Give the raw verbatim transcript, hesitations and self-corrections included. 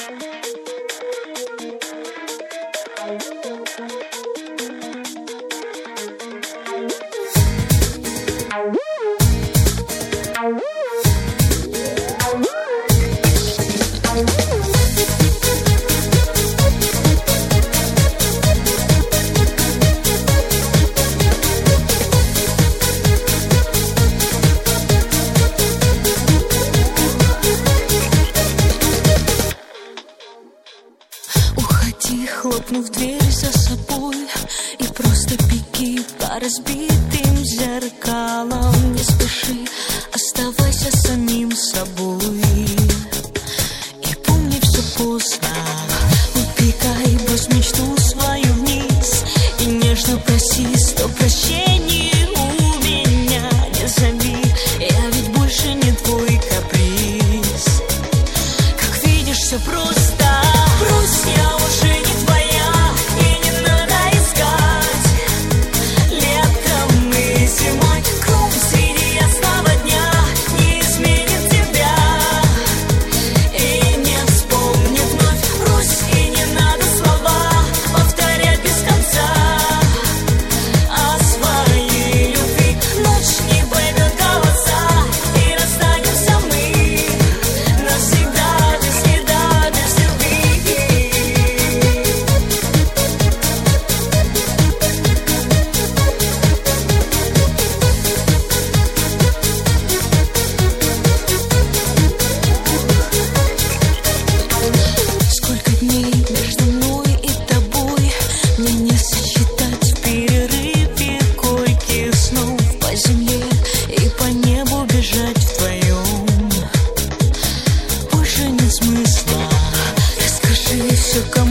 Хлопнув дверь за собой и просто беги по разбитым зеркалам. Не спеши, оставайся самим собой. И помни, все поздно. Убегай, брось мечту свою вниз и нежно проси сто прощений у меня. Не зови, я ведь больше не твой каприз. Как видишь, все просто. Брось, я уже не твоя, и не надо искать. Летом и зимой круг среди ясного дня не изменит тебя и не вспомнит вновь. Брось, и не надо слова повторять без конца о своей любви. Ночь не пойдет голоса, и расстанемся мы навсегда, без следа, без любви. Сколько дней между мной и тобой мне не сосчитать в перерыве горьких снов. По земле и по небу бежать вдвоем больше нет смысла. Расскажи все, кому